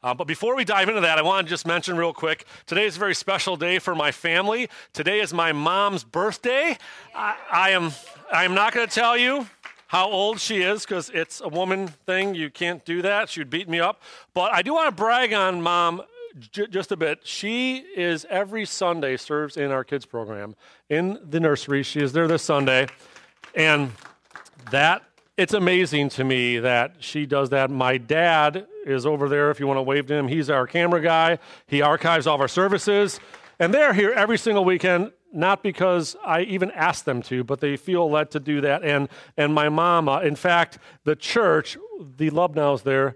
But before we dive into that, I want to just mention real quick, today is a very special day for my family. Today is my mom's birthday. I am not going to tell you how old she is because it's a woman thing. You can't do that. She would beat me up. But I do want to brag on Mom just a bit. She is every Sunday serves in our kids program in the nursery. She is there this Sunday. And it's amazing to me that she does that. My dad is over there, if you want to wave to him. He's our camera guy. He archives all of our services. And they're here every single weekend, not because I even ask them to, but they feel led to do that. And my mom, in fact, the church, the Lubnows there,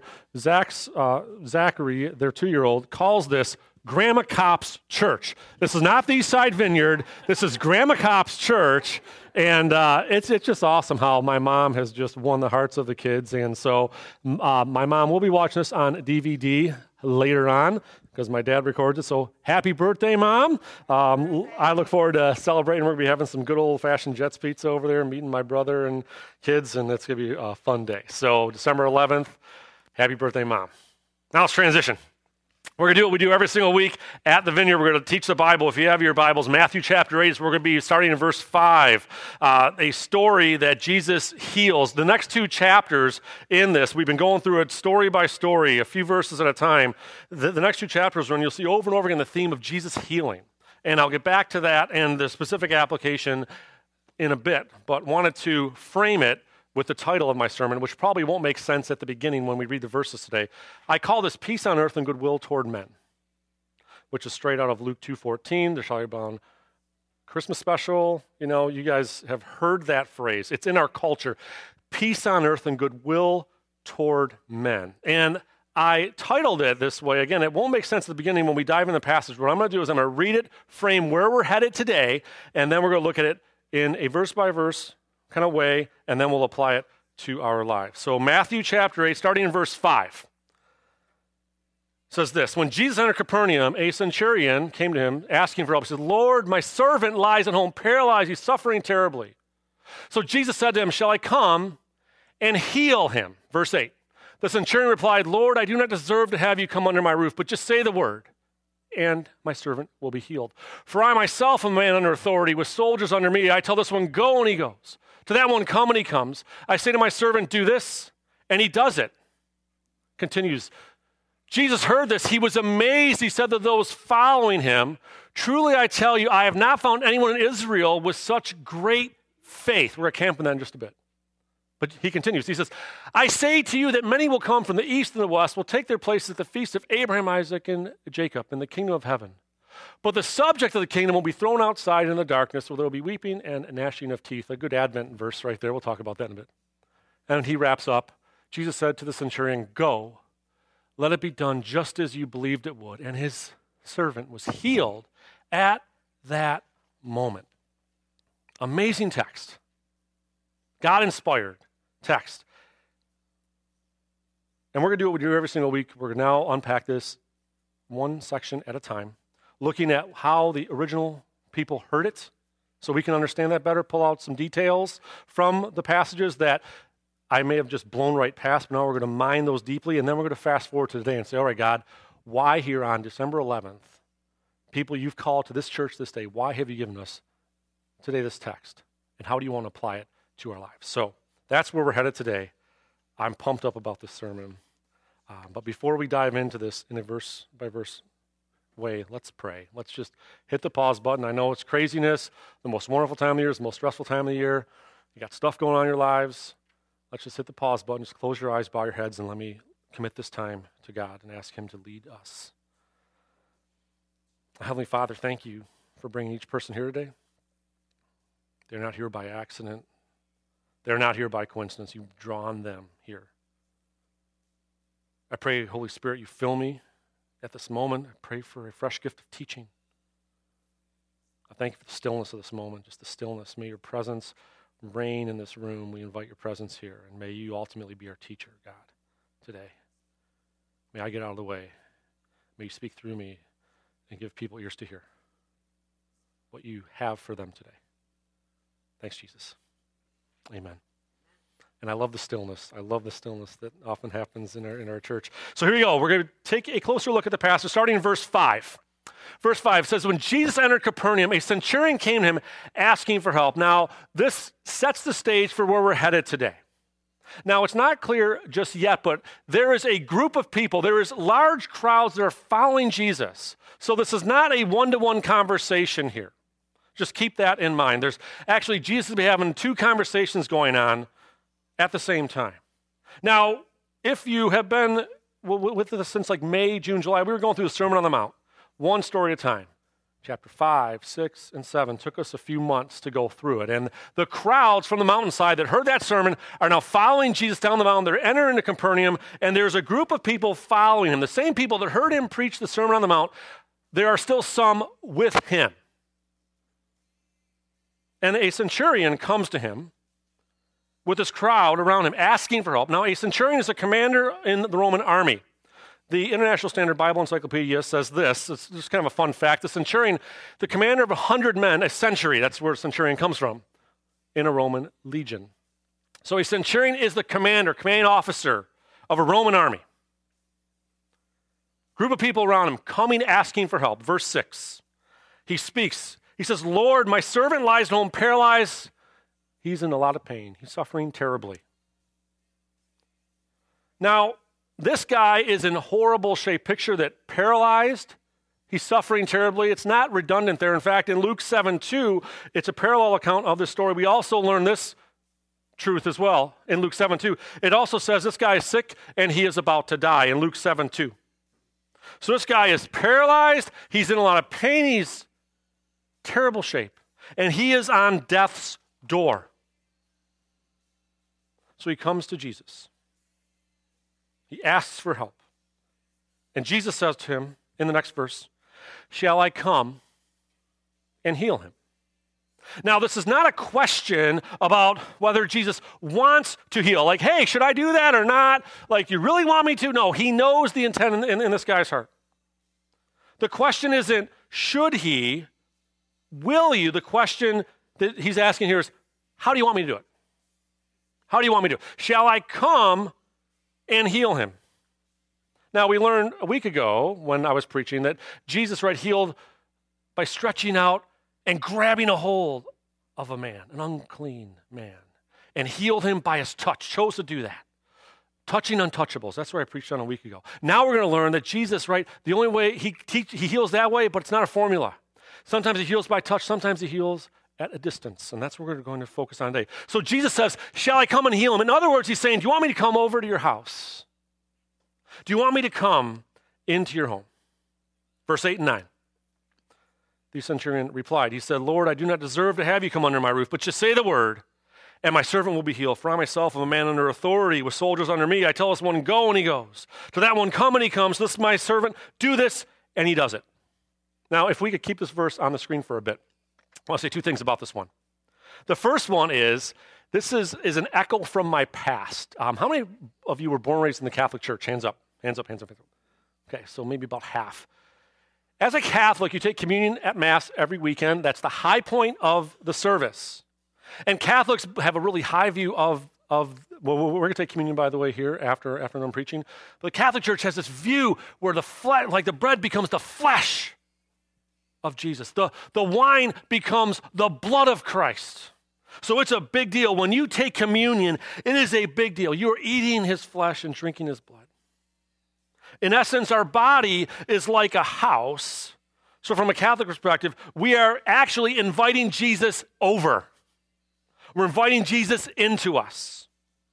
Zachary, their 2-year-old, calls this Grandma Cop's Church. This is not the Eastside Vineyard. This is Grandma Cop's Church. And it's just awesome how my mom has just won the hearts of the kids. And so my mom will be watching this on DVD later on because my dad records it. So happy birthday, Mom. I look forward to celebrating. We're going to be having some good old-fashioned Jets pizza over there, meeting my brother and kids, and it's going to be a fun day. So December 11th, happy birthday, Mom. Now let's transition. We're going to do what we do every single week at the Vineyard. We're going to teach the Bible. If you have your Bibles, Matthew chapter 8, we're going to be starting in verse 5, a story that Jesus heals. The next 2 chapters in this, we've been going through it story by story, a few verses at a time. The next 2 chapters, when you'll see over and over again the theme of Jesus healing. And I'll get back to that and the specific application in a bit, but wanted to frame it with the title of my sermon, which probably won't make sense at the beginning when we read the verses today. I call this Peace on Earth and Goodwill Toward Men, which is straight out of Luke 2:14, the Charlie Brown Christmas special. You know, you guys have heard that phrase. It's in our culture. Peace on earth and goodwill toward men. And I titled it this way. Again, it won't make sense at the beginning when we dive in the passage. What I'm going to do is I'm going to read it, frame where we're headed today, and then we're going to look at it in a verse-by-verse kind of way, and then we'll apply it to our lives. So Matthew chapter 8, starting in verse 5, says this: When Jesus entered Capernaum, a centurion came to him asking for help. He said, Lord, my servant lies at home paralyzed. He's suffering terribly. So Jesus said to him, shall I come and heal him? Verse 8. The centurion replied, Lord, I do not deserve to have you come under my roof, but just say the word, and my servant will be healed. For I myself am a man under authority, with soldiers under me. I tell this one, go, and he goes. To that one, come, and he comes. I say to my servant, do this, and he does it. Continues. Jesus heard this. He was amazed. He said to those following him, truly I tell you, I have not found anyone in Israel with such great faith. We're going to camp on that in just a bit. But he continues. He says, I say to you that many will come from the east and the west, will take their places at the feast of Abraham, Isaac, and Jacob in the kingdom of heaven. But the subject of the kingdom will be thrown outside in the darkness, where there will be weeping and gnashing of teeth. A good Advent verse right there. We'll talk about that in a bit. And he wraps up. Jesus said to the centurion, go, let it be done just as you believed it would. And his servant was healed at that moment. Amazing text. God-inspired text. And we're going to do what we do every single week. We're going to now unpack this one section at a time, looking at how the original people heard it so we can understand that better, pull out some details from the passages that I may have just blown right past, but now we're going to mine those deeply, and then we're going to fast forward to today and say, all right, God, why here on December 11th, people you've called to this church this day, why have you given us today this text, and how do you want to apply it to our lives? So that's where we're headed today. I'm pumped up about this sermon. But before we dive into this in a verse-by-verse way, let's pray. Let's just hit the pause button. I know it's craziness, the most wonderful time of the year, it's the most stressful time of the year. You got stuff going on in your lives. Let's just hit the pause button, just close your eyes, bow your heads, and let me commit this time to God and ask him to lead us. Heavenly Father, thank you for bringing each person here today. They're not here by accident. They're not here by coincidence. You've drawn them here. I pray, Holy Spirit, you fill me at this moment. I pray for a fresh gift of teaching. I thank you for the stillness of this moment, just the stillness. May your presence reign in this room. We invite your presence here, and may you ultimately be our teacher, God, today. May I get out of the way. May you speak through me and give people ears to hear what you have for them today. Thanks, Jesus. Amen. And I love the stillness. I love the stillness that often happens in our church. So here we go. We're going to take a closer look at the passage, starting in verse 5. Verse 5 says, when Jesus entered Capernaum, a centurion came to him asking for help. Now, this sets the stage for where we're headed today. Now, it's not clear just yet, but there is a group of people, there is large crowds that are following Jesus. So this is not a one-to-one conversation here. Just keep that in mind. There's actually, Jesus will be having two conversations going on at the same time. Now, if you have been with us since like May, June, July, we were going through the Sermon on the Mount, one story at a time. Chapter 5, 6, and 7 took us a few months to go through it. And the crowds from the mountainside that heard that sermon are now following Jesus down the mountain. They're entering into Capernaum, and there's a group of people following him. The same people that heard him preach the Sermon on the Mount, there are still some with him. And a centurion comes to him with this crowd around him asking for help. Now, a centurion is a commander in the Roman army. The International Standard Bible Encyclopedia says this. It's just kind of a fun fact. The centurion, the commander of 100 men, a century, that's where a centurion comes from, in a Roman legion. So a centurion is the commander, commanding officer of a Roman army. Group of people around him coming asking for help. Verse 6, he speaks. He says, Lord, my servant lies at home paralyzed. He's in a lot of pain. He's suffering terribly. Now, this guy is in horrible shape. Picture that, paralyzed. He's suffering terribly. It's not redundant there. In fact, in Luke 7:2, it's a parallel account of this story. We also learn this truth as well in Luke 7:2. It also says this guy is sick and he is about to die in Luke 7:2. So this guy is paralyzed. He's in a lot of pain. He's terrible shape. And he is on death's door. So he comes to Jesus. He asks for help. And Jesus says to him in the next verse, shall I come and heal him? Now, this is not a question about whether Jesus wants to heal. Like, hey, should I do that or not? Like, you really want me to? No, he knows the intent in this guy's heart. The question isn't, should he, will you? The question that he's asking here is, how do you want me to do it? How do you want me to do it? Shall I come and heal him? Now, we learned a week ago when I was preaching that Jesus, healed by stretching out and grabbing a hold of a man, an unclean man, and healed him by his touch, chose to do that. Touching untouchables. That's what I preached on a week ago. Now we're going to learn that Jesus, the only way he heals that way, but it's not a formula. Sometimes he heals by touch, sometimes he heals at a distance, and that's what we're going to focus on today. So Jesus says, shall I come and heal him? In other words, he's saying, do you want me to come over to your house? Do you want me to come into your home? Verse 8 and 9. The centurion replied, he said, Lord, I do not deserve to have you come under my roof, but just say the word, and my servant will be healed. For I myself am a man under authority with soldiers under me. I tell this one, go, and he goes. To that one, come, and he comes. This is my servant. Do this, and he does it. Now, if we could keep this verse on the screen for a bit, I want to say two things about this one. The first one is, this is an echo from my past. How many of you were born and raised in the Catholic Church? Hands up, hands up, hands up, hands up. Okay, so maybe about half. As a Catholic, you take communion at Mass every weekend. That's the high point of the service. And Catholics have a really high view of well, we're going to take communion, by the way, here after I'm preaching. But the Catholic Church has this view where the bread becomes the flesh of Jesus. The wine becomes the blood of Christ. So it's a big deal. When you take communion, it is a big deal. You are eating his flesh and drinking his blood. In essence, our body is like a house. So from a Catholic perspective, we are actually inviting Jesus over. We're inviting Jesus into us.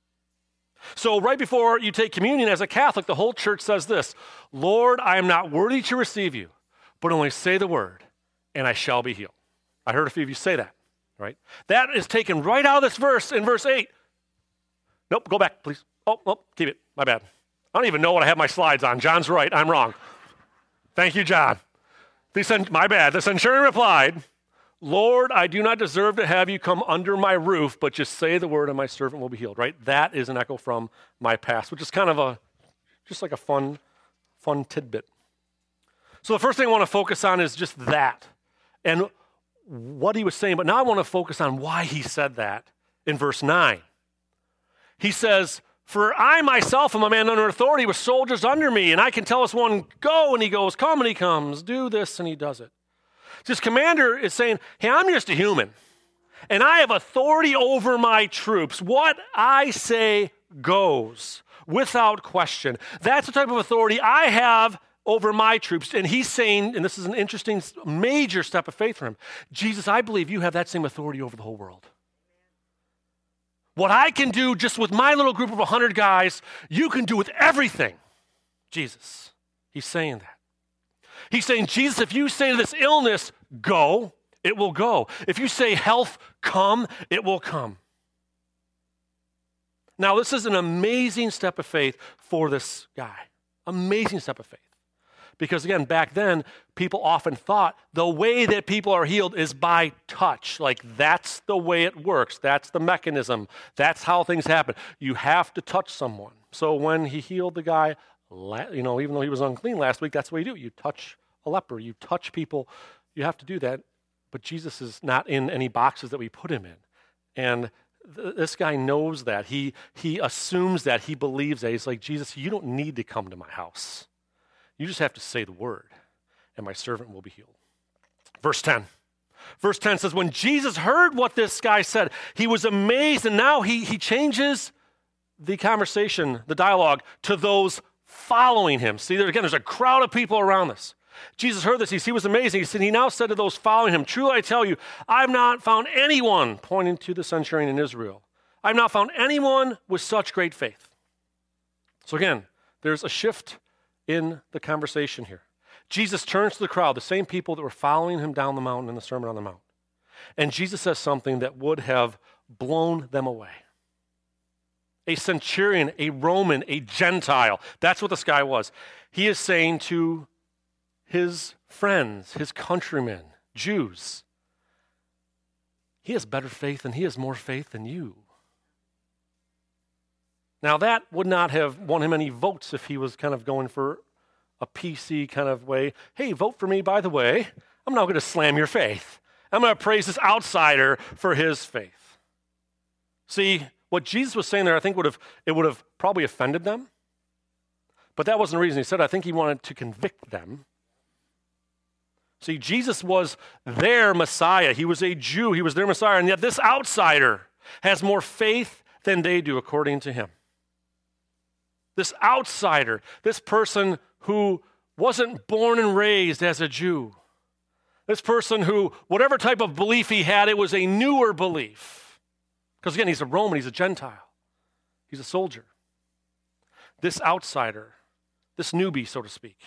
So right before you take communion as a Catholic, the whole church says this, Lord, I am not worthy to receive you, but only say the word, and I shall be healed. I heard a few of you say that, right? That is taken right out of this verse in verse 8. Nope, go back, please. Oh, keep it. My bad. I don't even know what I have my slides on. John's right. I'm wrong. Thank you, John. My bad. The centurion replied, Lord, I do not deserve to have you come under my roof, but just say the word and my servant will be healed, right? That is an echo from my past, which is kind of just like a fun tidbit. So the first thing I want to focus on is just that and what he was saying. But now I want to focus on why he said that in verse 9. He says, for I myself am a man under authority with soldiers under me, and I can tell this one, go, and he goes, come, and he comes, do this, and he does it. This commander is saying, hey, I'm just a human, and I have authority over my troops. What I say goes, without question. That's the type of authority I have over my troops. And he's saying, and this is an interesting, major step of faith for him, Jesus, I believe you have that same authority over the whole world. What I can do just with my little group of 100 guys, you can do with everything. Jesus, he's saying that. He's saying, Jesus, if you say to this illness, go, it will go. If you say health, come, it will come. Now, this is an amazing step of faith for this guy. Amazing step of faith. Because again, back then, people often thought the way that people are healed is by touch. Like that's the way it works. That's the mechanism. That's how things happen. You have to touch someone. So when he healed the guy, even though he was unclean last week, that's what you do. You touch a leper. You touch people. You have to do that. But Jesus is not in any boxes that we put him in. And this guy knows that. He assumes that. He believes that. He's like, Jesus, you don't need to come to my house. You just have to say the word, and my servant will be healed. Verse 10. Verse 10 says, when Jesus heard what this guy said, he was amazed, and now he changes the conversation, the dialogue, to those following him. See, there's a crowd of people around this. Jesus heard this. He was amazing. He now said to those following him, truly I tell you, I've not found anyone, pointing to the centurion in Israel, I've not found anyone with such great faith. So again, there's a shift in the conversation here. Jesus turns to the crowd, the same people that were following him down the mountain in the Sermon on the Mount. And Jesus says something that would have blown them away. A centurion, a Roman, a Gentile. That's what this guy was. He is saying to his friends, his countrymen, Jews, he has better faith and he has more faith than you. Now, that would not have won him any votes if he was kind of going for a PC kind of way. Hey, vote for me, by the way. I'm not going to slam your faith. I'm going to praise this outsider for his faith. See, what Jesus was saying there, I think would have probably offended them. But that wasn't the reason he said it. I think he wanted to convict them. See, Jesus was their Messiah. He was a Jew. He was their Messiah. And yet this outsider has more faith than they do, according to him. This outsider, this person who wasn't born and raised as a Jew, this person who, whatever type of belief he had, it was a newer belief. Because again, he's a Roman, he's a Gentile, he's a soldier. This outsider, this newbie, so to speak,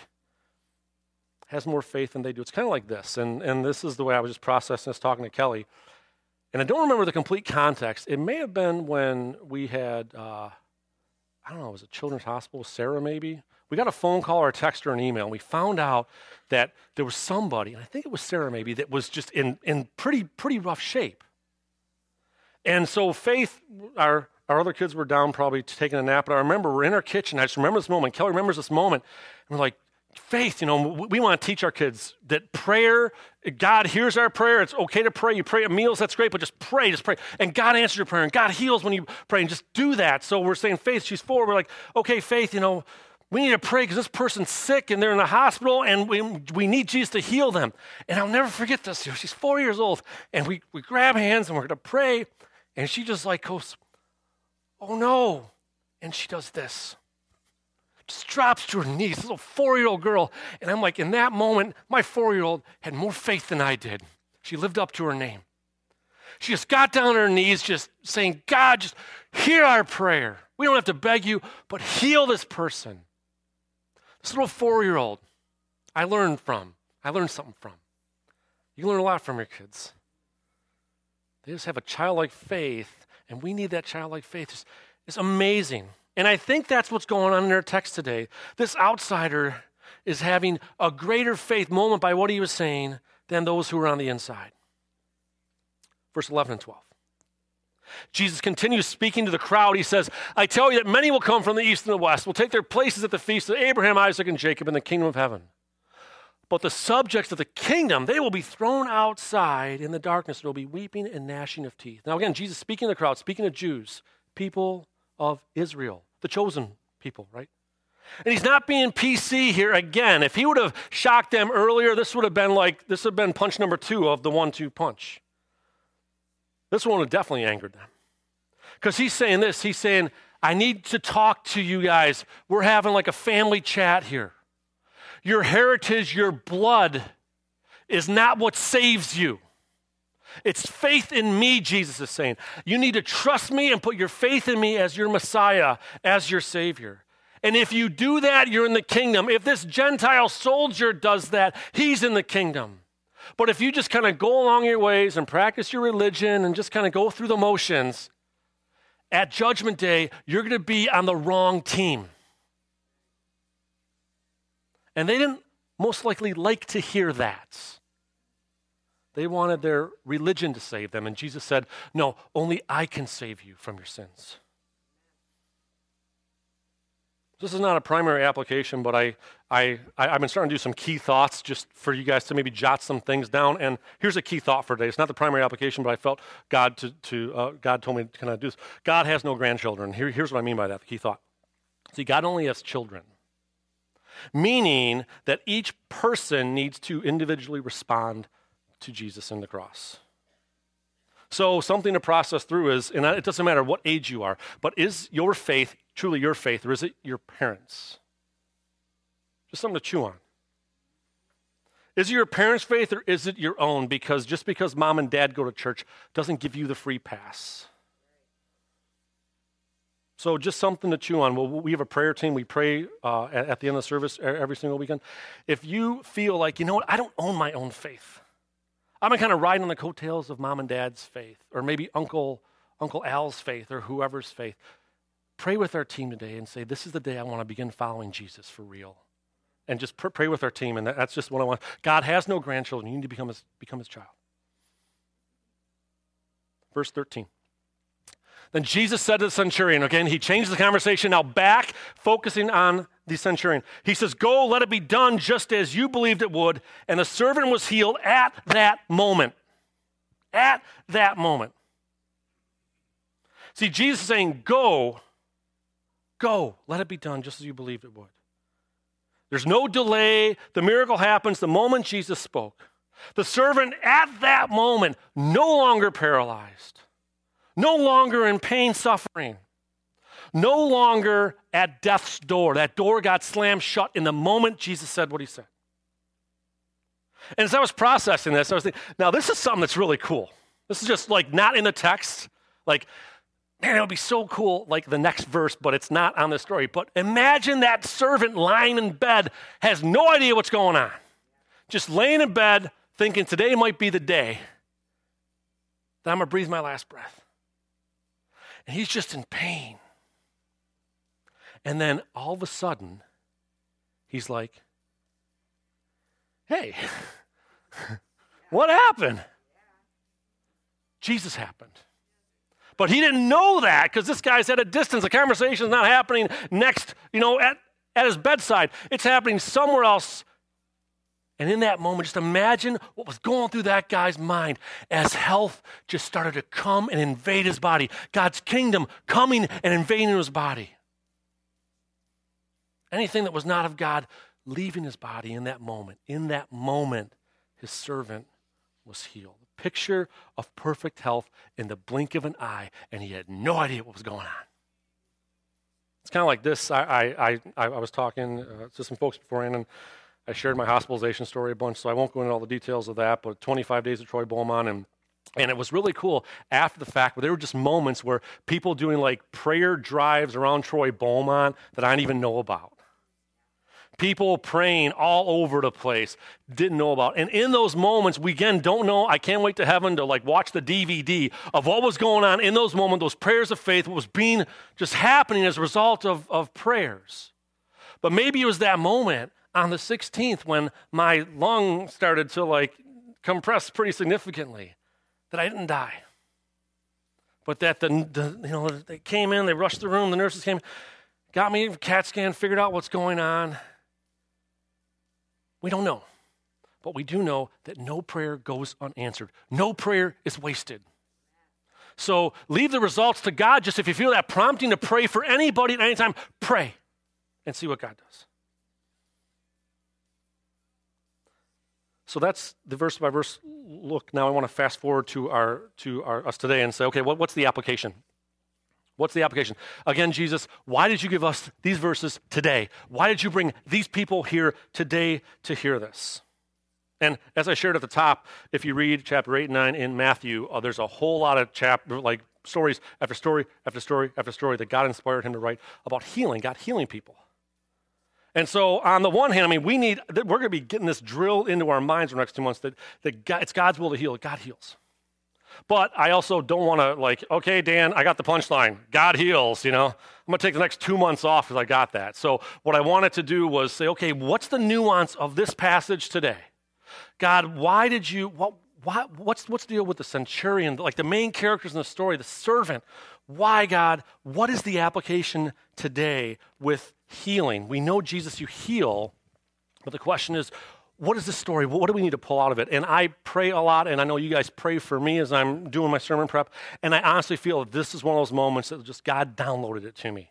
has more faith than they do. It's kind of like this, and this is the way I was just processing this, talking to Kelly. And I don't remember the complete context. It may have been when we had, I don't know, was it Children's Hospital, Sarah maybe? We got a phone call or a text or an email, and we found out that there was somebody, and I think it was Sarah maybe, that was just in pretty rough shape. And so Faith, our other kids were down probably taking a nap, but I remember we're in our kitchen. I just remember this moment. Kelly remembers this moment. And we're like, Faith, we want to teach our kids that prayer, God hears our prayer. It's okay to pray. You pray at meals, that's great, but just pray. And God answers your prayer, and God heals when you pray, and just do that. So we're saying, Faith, she's 4. We're like, okay, Faith, we need to pray because this person's sick, and they're in the hospital, and we need Jesus to heal them. And I'll never forget this. She's 4 years old, and we grab hands, and we're going to pray, and she just like goes, oh, no. And she does this. Just drops to her knees, this little 4-year-old girl. And I'm like, in that moment, my 4-year-old had more faith than I did. She lived up to her name. She just got down on her knees, just saying, God, just hear our prayer. We don't have to beg you, but heal this person. This little 4-year-old, I learned something from. You learn a lot from your kids. They just have a childlike faith, and we need that childlike faith. It's amazing. And I think that's what's going on in our text today. This outsider is having a greater faith moment by what he was saying than those who were on the inside. Verse 11 and 12. Jesus continues speaking to the crowd. He says, I tell you that many will come from the east and the west, will take their places at the feast of Abraham, Isaac, and Jacob in the kingdom of heaven. But the subjects of the kingdom, they will be thrown outside in the darkness. There will be weeping and gnashing of teeth. Now again, Jesus speaking to the crowd, speaking to Jews, people of Israel, the chosen people, right? And he's not being PC here again. If he would have shocked them earlier, this would have been punch number 2 of the 1-2 punch. This one would have definitely angered them. Because he's saying this, he's saying, I need to talk to you guys. We're having like a family chat here. Your heritage, your blood is not what saves you. It's faith in me, Jesus is saying. You need to trust me and put your faith in me as your Messiah, as your Savior. And if you do that, you're in the kingdom. If this Gentile soldier does that, he's in the kingdom. But if you just kind of go along your ways and practice your religion and just kind of go through the motions, at Judgment Day, you're going to be on the wrong team. And they didn't most likely like to hear that. They wanted their religion to save them. And Jesus said, no, only I can save you from your sins. This is not a primary application, but I've been starting to do some key thoughts just for you guys to maybe jot some things down. And here's a key thought for today. It's not the primary application, but I felt God told me to do this. God has no grandchildren. Here's what I mean by that, the key thought. See, God only has children, meaning that each person needs to individually respond to Jesus and the cross. So something to process through is, and it doesn't matter what age you are, but is your faith truly your faith, or is it your parents'? Just something to chew on. Is it your parents' faith, or is it your own? Because just because mom and dad go to church doesn't give you the free pass. So just something to chew on. Well, we have a prayer team. We pray at the end of the service every single weekend. If you feel like, you know what, I don't own my own faith. I've been kind of riding on the coattails of mom and dad's faith, or maybe Uncle Al's faith, or whoever's faith. Pray with our team today and say, this is the day I want to begin following Jesus for real. And just pray with our team, and that's just what I want. God has no grandchildren. You need to become his child. Verse 13. Then Jesus said to the centurion, again, he changed the conversation, now back, focusing on the centurion. He says, go, let it be done just as you believed it would. And the servant was healed at that moment. At that moment. See, Jesus is saying, go, let it be done just as you believed it would. There's no delay. The miracle happens the moment Jesus spoke. The servant at that moment, no longer paralyzed, no longer in pain, suffering, no longer at death's door. That door got slammed shut in the moment Jesus said what he said. And as I was processing this, I was thinking, now this is something that's really cool. This is just like not in the text. Like, man, it would be so cool, like the next verse, but it's not on the story. But imagine that servant lying in bed, has no idea what's going on. Just laying in bed, thinking today might be the day that I'm going to breathe my last breath. And he's just in pain. And then all of a sudden, he's like, hey, what happened? Jesus happened. But he didn't know that because this guy's at a distance. The conversation's not happening next, at his bedside. It's happening somewhere else. And in that moment, just imagine what was going through that guy's mind as health just started to come and invade his body. God's kingdom coming and invading his body. Anything that was not of God leaving his body in that moment. In that moment, his servant was healed. Picture of perfect health in the blink of an eye, and he had no idea what was going on. It's kind of like this. I was talking to some folks beforehand, and I shared my hospitalization story a bunch, so I won't go into all the details of that, but 25 days of Troy Beaumont, and it was really cool after the fact, but there were just moments where people doing like prayer drives around Troy Beaumont that I didn't even know about. People praying all over the place, didn't know about. And in those moments, we again don't know. I can't wait to heaven to like watch the DVD of what was going on in those moments, those prayers of faith, what was being just happening as a result of prayers. But maybe it was that moment on the 16th when my lung started to like compress pretty significantly that I didn't die. But that they came in, they rushed the room, the nurses came, got me a CAT scan, figured out what's going on. We don't know, but we do know that no prayer goes unanswered. No prayer is wasted. So leave the results to God. Just if you feel that prompting to pray for anybody at any time, pray and see what God does. So that's the verse by verse look. Now I want to fast forward to us today and say, okay, what's the application? What's the application? Again, Jesus, why did you give us these verses today? Why did you bring these people here today to hear this? And as I shared at the top, if you read chapter 8 and 9 in Matthew, there's a whole lot of stories after story after story after story that God inspired him to write about healing, God healing people. And so on the one hand, we're going to be getting this drilled into our minds for the next 2 months that God, it's God's will to heal. God heals. But I also don't want to okay, Dan, I got the punchline. God heals, I'm going to take the next 2 months off because I got that. So what I wanted to do was say, okay, what's the nuance of this passage today? God, why did you, what's the deal with the centurion, like the main characters in the story, the servant? Why, God, what is the application today with healing? We know, Jesus, you heal, but the question is, what is the story? What do we need to pull out of it? And I pray a lot, and I know you guys pray for me as I'm doing my sermon prep, and I honestly feel that this is one of those moments that just God downloaded it to me.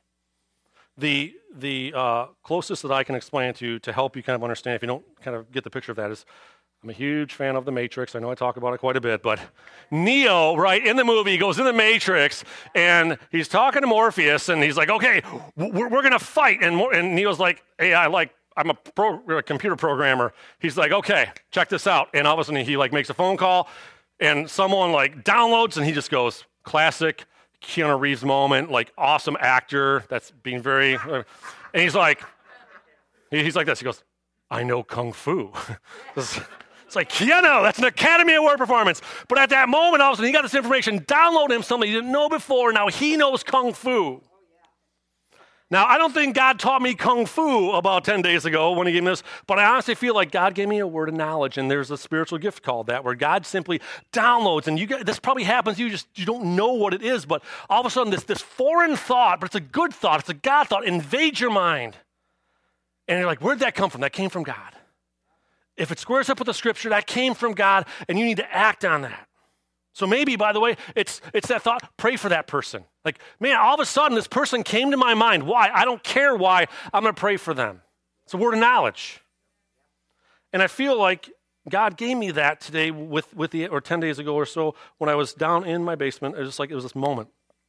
The closest that I can explain it to help you kind of understand, if you don't kind of get the picture of that, is I'm a huge fan of The Matrix. I know I talk about it quite a bit, but Neo, right, in the movie, goes in the Matrix, and he's talking to Morpheus, and he's like, okay, we're going to fight. And Neo's like, hey, I'm a computer programmer. He's like, okay, check this out. And all of a sudden, he makes a phone call, and someone downloads, and he just goes, classic Keanu Reeves moment, awesome actor that's being very, and he's like this. He goes, I know Kung Fu. It's like, Keanu, that's an Academy Award performance. But at that moment, all of a sudden, he got this information, download him something he didn't know before. Now he knows Kung Fu. Now, I don't think God taught me Kung Fu about 10 days ago when he gave me this, but I honestly feel like God gave me a word of knowledge, and there's a spiritual gift called that, where God simply downloads, and this probably happens to you, you don't know what it is, but all of a sudden this foreign thought, but it's a good thought, it's a God thought, invades your mind. And you're like, where'd that come from? That came from God. If it squares up with the scripture, that came from God, and you need to act on that. So maybe, by the way, it's that thought, pray for that person. Man, all of a sudden, this person came to my mind. Why? I don't care why. I'm going to pray for them. It's a word of knowledge. And I feel like God gave me that today or 10 days ago or so when I was down in my basement. It was it was this moment.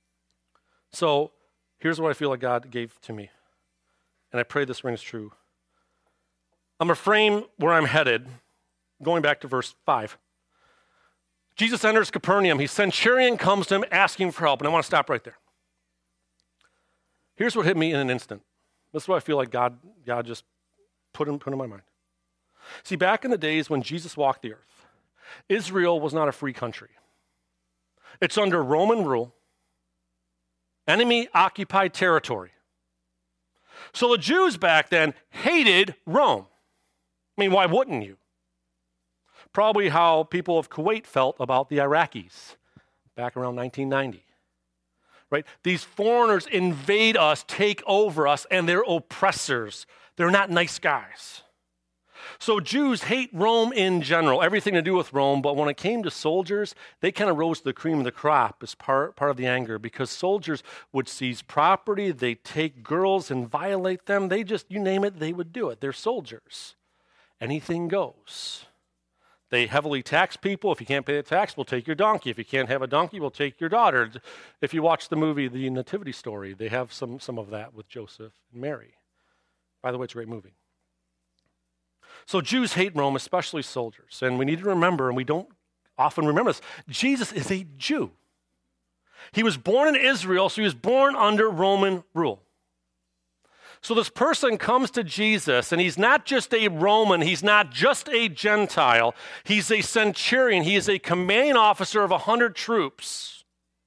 So here's what I feel like God gave to me. And I pray this rings true. I'm going to frame where I'm headed, going back to verse 5. Jesus enters Capernaum. His centurion comes to him asking for help, and I want to stop right there. Here's what hit me in an instant. This is what I feel like God just put in my mind. See, back in the days when Jesus walked the earth, Israel was not a free country. It's under Roman rule, enemy-occupied territory. So the Jews back then hated Rome. Why wouldn't you? Probably how people of Kuwait felt about the Iraqis back around 1990. Right? These foreigners invade us, take over us, and they're oppressors. They're not nice guys. So Jews hate Rome in general, everything to do with Rome, but when it came to soldiers, they kind of rose to the cream of the crop as part of the anger, because soldiers would seize property, they'd take girls and violate them. They just, you name it, they would do it. They're soldiers. Anything goes. They heavily tax people. If you can't pay the tax, we'll take your donkey. If you can't have a donkey, we'll take your daughter. If you watch the movie, The Nativity Story, they have some of that with Joseph and Mary. By the way, it's a great movie. So Jews hate Rome, especially soldiers. And we need to remember, and we don't often remember this, Jesus is a Jew. He was born in Israel, so he was born under Roman rule. So this person comes to Jesus, and he's not just a Roman, he's not just a Gentile, he's a centurion, he is a commanding officer of 100 troops.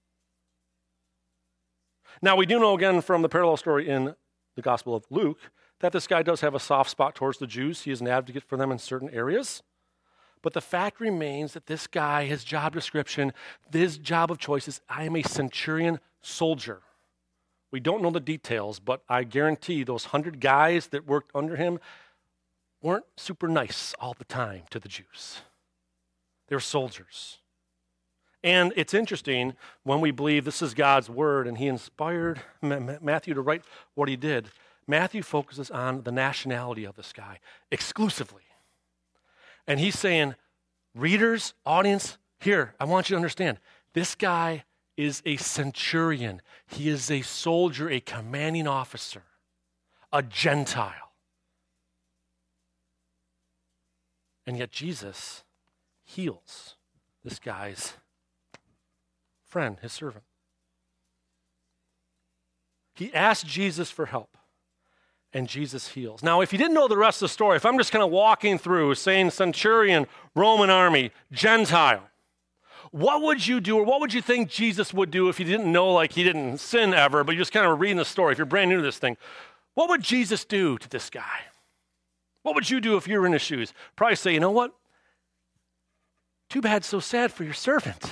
Now we do know again from the parallel story in the Gospel of Luke that this guy does have a soft spot towards the Jews. He is an advocate for them in certain areas. But the fact remains that this guy, his job description, his job of choice is, I am a centurion soldier. We don't know the details, but I guarantee those 100 guys that worked under him weren't super nice all the time to the Jews. They were soldiers. And it's interesting when we believe this is God's word and he inspired Matthew to write what he did. Matthew focuses on the nationality of this guy exclusively. And he's saying, readers, audience, here, I want you to understand, this guy is a centurion. He is a soldier, a commanding officer, a Gentile. And yet Jesus heals this guy's friend, his servant. He asked Jesus for help, and Jesus heals. Now, if you didn't know the rest of the story, if I'm just kind of walking through saying centurion, Roman army, Gentile, what would you do, or what would you think Jesus would do if you didn't know, like he didn't sin ever, but you're just kind of reading the story, if you're brand new to this thing? What would Jesus do to this guy? What would you do if you were in his shoes? Probably say, you know what? Too bad, so sad for your servant.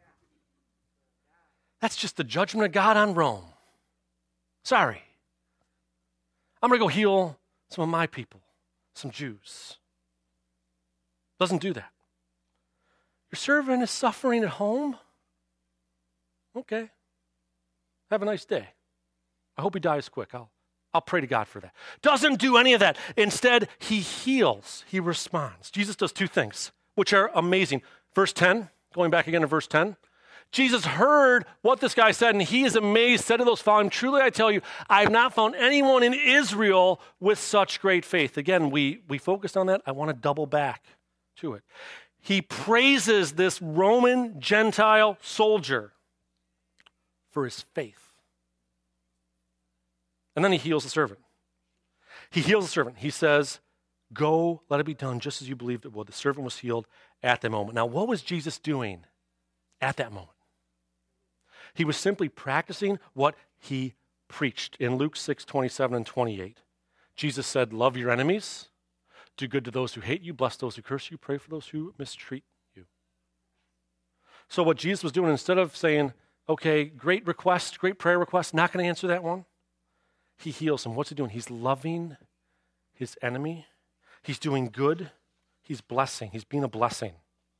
That's just the judgment of God on Rome. Sorry. I'm going to go heal some of my people, some Jews. Doesn't do that. Your servant is suffering at home? Okay. Have a nice day. I hope he dies quick. I'll pray to God for that. Doesn't do any of that. Instead, he heals. He responds. Jesus does two things, which are amazing. Verse 10, going back again to verse 10. Jesus heard what this guy said, and he is amazed, said to those following him, truly I tell you, I have not found anyone in Israel with such great faith. Again, we focused on that. I want to double back to it. He praises this Roman Gentile soldier for his faith. And then he heals the servant. He heals the servant. He says, go, let it be done just as you believed it would. The servant was healed at that moment. Now, what was Jesus doing at that moment? He was simply practicing what he preached. In Luke 6:27 and 28, Jesus said, love your enemies, do good to those who hate you, bless those who curse you, pray for those who mistreat you. So what Jesus was doing, instead of saying, okay, great request, great prayer request, not going to answer that one, he heals him. What's he doing? He's loving his enemy. He's doing good. He's blessing. He's being a blessing.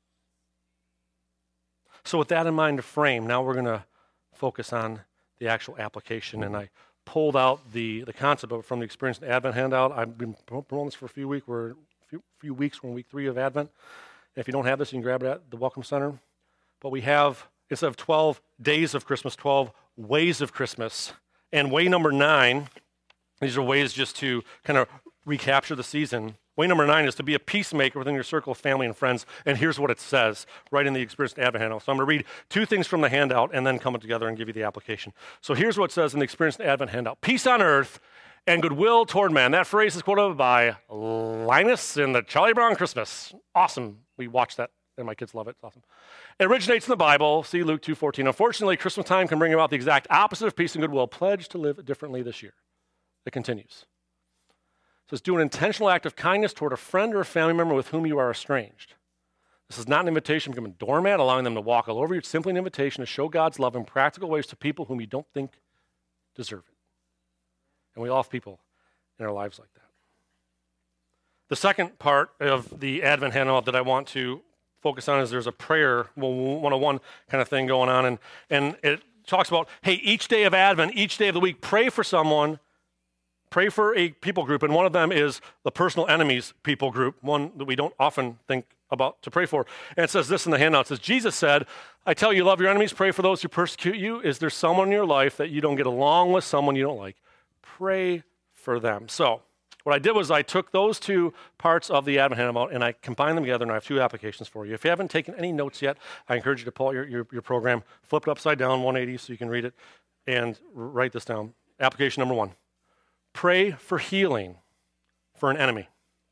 So with that in mind to frame, now we're going to focus on the actual application. And I pulled out the concept of it from the Experience in Advent handout. I've been promoting this for a few weeks. We're in week 3 of Advent. And if you don't have this, you can grab it at the Welcome Center. But we have, instead of 12 days of Christmas, 12 ways of Christmas. And way number 9, these are ways just to kind of recapture the season. Way number 9 is to be a peacemaker within your circle of family and friends. And here's what it says right in the Experience in Advent handout. So I'm going to read 2 things from the handout and then come together and give you the application. So here's what it says in the Experience in Advent handout. Peace on earth and goodwill toward man. That phrase is quoted by Linus in the Charlie Brown Christmas. Awesome. We watched that and my kids love it. It's awesome. It originates in the Bible. See Luke 2:14. Unfortunately, Christmas time can bring about the exact opposite of peace and goodwill. Pledge to live differently this year. It continues. It says, do an intentional act of kindness toward a friend or a family member with whom you are estranged. This is not an invitation to become a doormat, allowing them to walk all over you. It's simply an invitation to show God's love in practical ways to people whom you don't think deserve it. And we all have people in our lives like that. The second part of the Advent handout that I want to focus on is there's a prayer 101 kind of thing going on. And it talks about, hey, each day of Advent, each day of the week, pray for someone. Pray for a people group, and one of them is the personal enemies people group, one that we don't often think about to pray for. And it says this in the handout. It says, Jesus said, I tell you, love your enemies, pray for those who persecute you. Is there someone in your life that you don't get along with, someone you don't like? Pray for them. So what I did was I took those 2 parts of the Advent handout and I combined them together, and I have 2 applications for you. If you haven't taken any notes yet, I encourage you to pull out your program, flip it upside down 180 so you can read it, and write this down. Application number 1. Pray for healing for an enemy.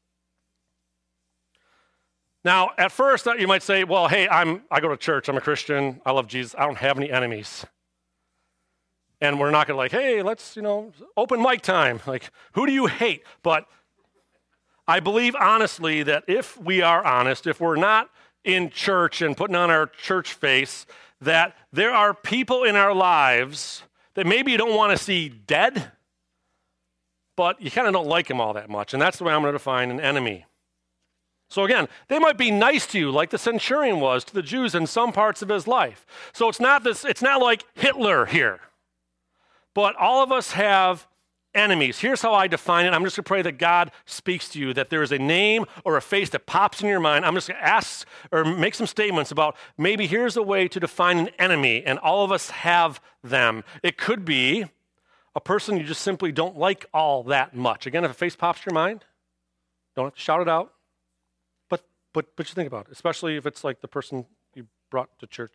Now, at first, you might say, well, hey, I go to church. I'm a Christian. I love Jesus. I don't have any enemies. And we're not going to hey, let's, open mic time. Like, who do you hate? But I believe honestly that if we are honest, if we're not in church and putting on our church face, that there are people in our lives that maybe you don't want to see dead, but you kind of don't like them all that much. And that's the way I'm going to define an enemy. So again, they might be nice to you like the centurion was to the Jews in some parts of his life. So it's not like Hitler here. But all of us have enemies. Here's how I define it. I'm just going to pray that God speaks to you, that there is a name or a face that pops in your mind. I'm just going to ask or make some statements about maybe here's a way to define an enemy, and all of us have them. It could be a person you just simply don't like all that much. Again, if a face pops in your mind, don't have to shout it out, but you think about it, especially if it's like the person you brought to church.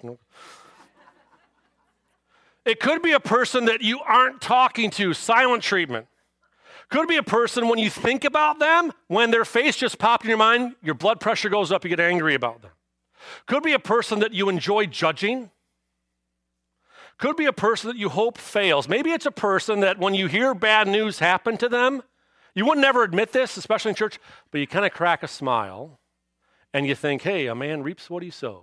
It could be a person that you aren't talking to, silent treatment. Could be a person when you think about them, when their face just popped in your mind, your blood pressure goes up, you get angry about them. Could be a person that you enjoy judging. Could be a person that you hope fails. Maybe it's a person that when you hear bad news happen to them, you would never admit this, especially in church, but you kind of crack a smile and you think, hey, a man reaps what he sows.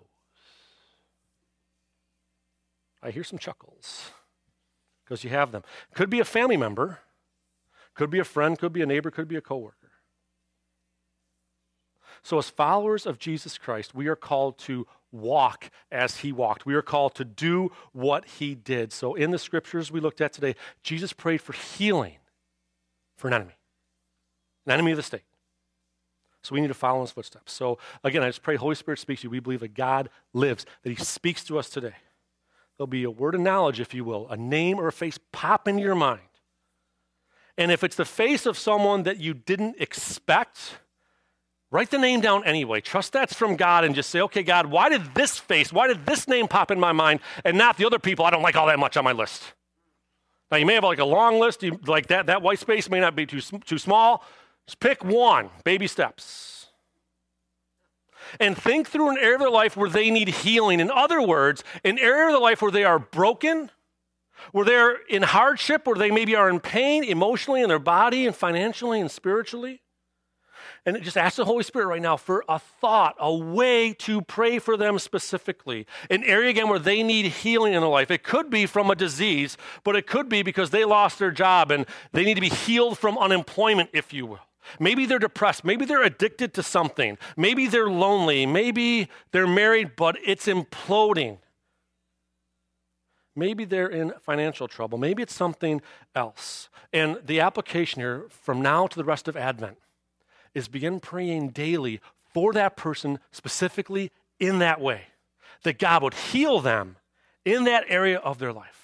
I hear some chuckles because you have them. Could be a family member, could be a friend, could be a neighbor, could be a coworker. So as followers of Jesus Christ, we are called to walk as he walked. We are called to do what he did. So in the scriptures we looked at today, Jesus prayed for healing for an enemy of the state. So we need to follow in his footsteps. So again, I just pray Holy Spirit speaks to you. We believe that God lives, that he speaks to us today. There'll be a word of knowledge, if you will, a name or a face pop into your mind. And if it's the face of someone that you didn't expect, write the name down anyway. Trust that's from God and just say, okay, God, why did this name pop in my mind and not the other people I don't like all that much on my list? Now, you may have like a long list. Like that white space may not be too small. Just pick one, baby steps. And think through an area of their life where they need healing. In other words, an area of their life where they are broken, where they're in hardship, where they maybe are in pain emotionally in their body and financially and spiritually. And just ask the Holy Spirit right now for a thought, a way to pray for them specifically. An area, again, where they need healing in their life. It could be from a disease, but it could be because they lost their job and they need to be healed from unemployment, if you will. Maybe they're depressed. Maybe they're addicted to something. Maybe they're lonely. Maybe they're married, but it's imploding. Maybe they're in financial trouble. Maybe it's something else. And the application here from now to the rest of Advent is begin praying daily for that person specifically in that way, that God would heal them in that area of their life.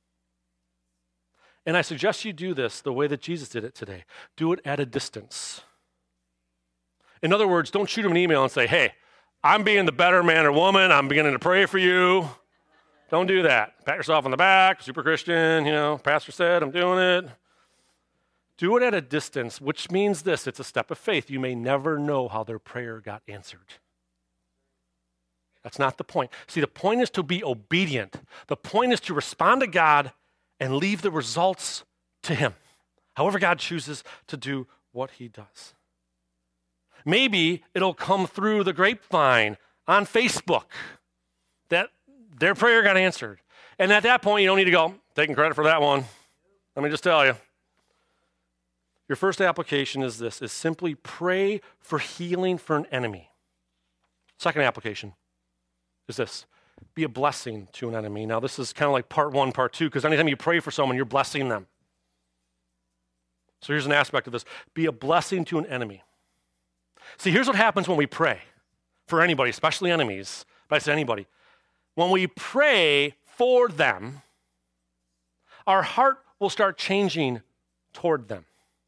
And I suggest you do this the way that Jesus did it today. Do it at a distance. In other words, don't shoot him an email and say, hey, I'm being the better man or woman. I'm beginning to pray for you. Don't do that. Pat yourself on the back, super Christian, pastor said, I'm doing it. Do it at a distance, which means this, it's a step of faith. You may never know how their prayer got answered. That's not the point. See, the point is to be obedient. The point is to respond to God and leave the results to him. However God chooses to do what he does. Maybe it'll come through the grapevine on Facebook that their prayer got answered. And at that point, you don't need to go, taking credit for that one. Let me just tell you. Your first application is this, is simply pray for healing for an enemy. Second application is this, be a blessing to an enemy. Now, this is kind of like part one, part two, because anytime you pray for someone, you're blessing them. So here's an aspect of this. Be a blessing to an enemy. See, here's what happens when we pray for anybody, especially enemies, but I say anybody. When we pray for them, our heart will start changing toward them.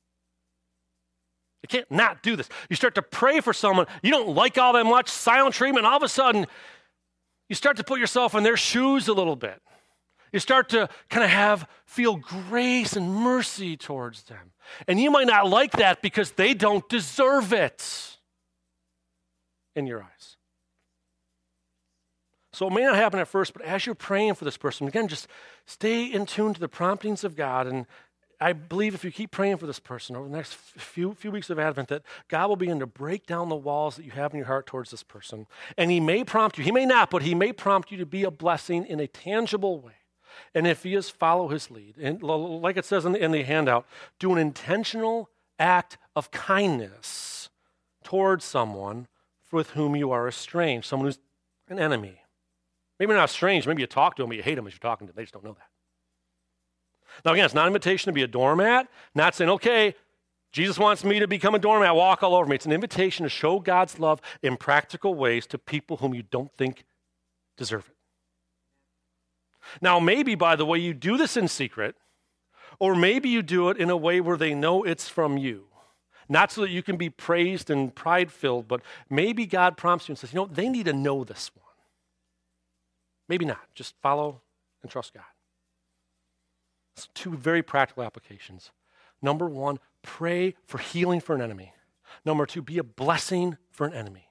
You can't not do this. You start to pray for someone you don't like all that much, silent treatment, all of a sudden, you start to put yourself in their shoes a little bit. You start to kind of feel grace and mercy towards them. And you might not like that because they don't deserve it in your eyes. So it may not happen at first, but as you're praying for this person, again, just stay in tune to the promptings of God. And I believe if you keep praying for this person over the next few weeks of Advent, that God will begin to break down the walls that you have in your heart towards this person. And he may prompt you, he may not, but he may prompt you to be a blessing in a tangible way. And if he is, follow his lead. And like it says in the handout, do an intentional act of kindness towards someone with whom you are estranged, someone who's an enemy. Maybe not estranged, maybe you talk to them, but you hate them as you're talking to them. They just don't know that. Now again, it's not an invitation to be a doormat, not saying, okay, Jesus wants me to become a doormat, walk all over me. It's an invitation to show God's love in practical ways to people whom you don't think deserve it. Now, maybe, by the way, you do this in secret, or maybe you do it in a way where they know it's from you. Not so that you can be praised and pride-filled, but maybe God prompts you and says, they need to know this one. Maybe not. Just follow and trust God. So 2 very practical applications. Number 1, pray for healing for an enemy. Number 2, be a blessing for an enemy.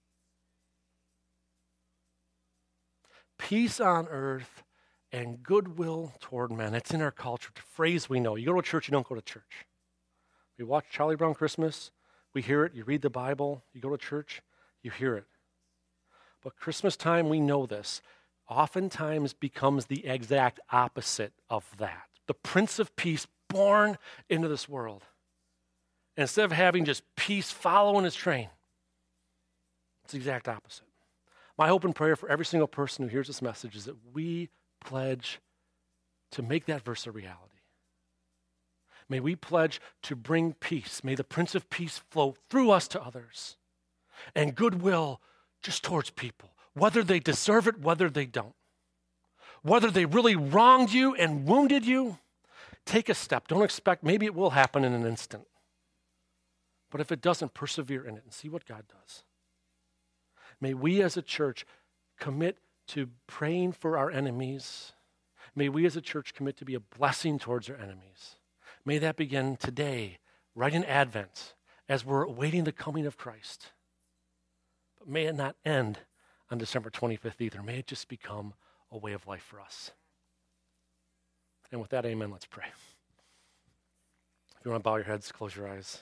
Peace on earth and goodwill toward men. It's in our culture. It's a phrase we know. You go to a church, you don't go to church. We watch Charlie Brown Christmas, we hear it. You read the Bible, you go to church, you hear it. But Christmas time, we know this, oftentimes becomes the exact opposite of that. The Prince of Peace born into this world. And instead of having just peace following his train, it's the exact opposite. My hope and prayer for every single person who hears this message is that we pledge to make that verse a reality. May we pledge to bring peace. May the Prince of Peace flow through us to others. And goodwill just towards people, whether they deserve it, whether they don't. Whether they really wronged you and wounded you, take a step. Don't expect, maybe it will happen in an instant. But if it doesn't, persevere in it and see what God does. May we as a church commit to praying for our enemies. May we as a church commit to be a blessing towards our enemies. May that begin today, right in Advent, as we're awaiting the coming of Christ. But may it not end on December 25th either. May it just become a way of life for us. And with that, amen, let's pray. If you want to bow your heads, close your eyes.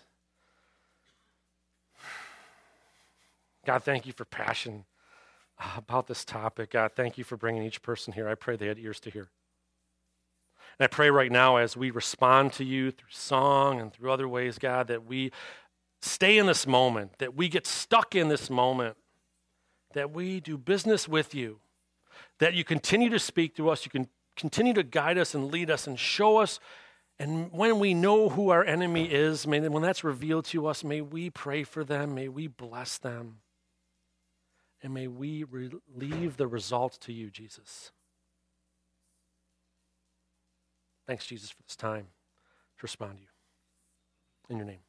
God, thank you for passion about this topic. God, thank you for bringing each person here. I pray they had ears to hear. And I pray right now as we respond to you through song and through other ways, God, that we stay in this moment, that we get stuck in this moment, that we do business with you, that you continue to speak to us, you can continue to guide us and lead us and show us. And when we know who our enemy is, when that's revealed to us, may we pray for them, may we bless them, and may we leave the results to you, Jesus. Thanks, Jesus, for this time to respond to you. In your name.